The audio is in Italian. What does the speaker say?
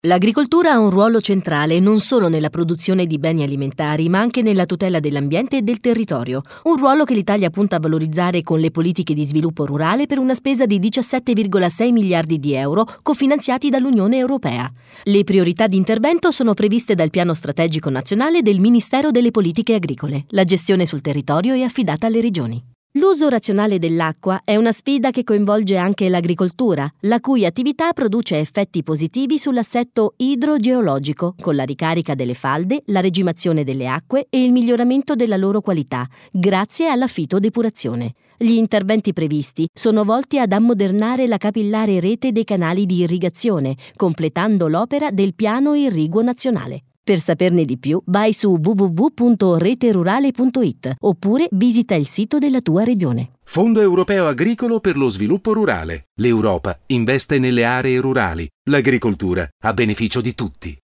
L'agricoltura ha un ruolo centrale non solo nella produzione di beni alimentari, ma anche nella tutela dell'ambiente e del territorio. Un ruolo che l'Italia punta a valorizzare con le politiche di sviluppo rurale per una spesa di 17,6 miliardi di euro cofinanziati dall'Unione Europea. Le priorità di intervento sono previste dal Piano Strategico Nazionale del Ministero delle Politiche Agricole. La gestione sul territorio è affidata alle regioni. L'uso razionale dell'acqua è una sfida che coinvolge anche l'agricoltura, la cui attività produce effetti positivi sull'assetto idrogeologico, con la ricarica delle falde, la regimazione delle acque e il miglioramento della loro qualità, grazie alla fitodepurazione. Gli interventi previsti sono volti ad ammodernare la capillare rete dei canali di irrigazione, completando l'opera del Piano Irriguo Nazionale. Per saperne di più, vai su www.reterurale.it oppure visita il sito della tua regione. Fondo Europeo Agricolo per lo Sviluppo Rurale. L'Europa investe nelle aree rurali. L'agricoltura a beneficio di tutti.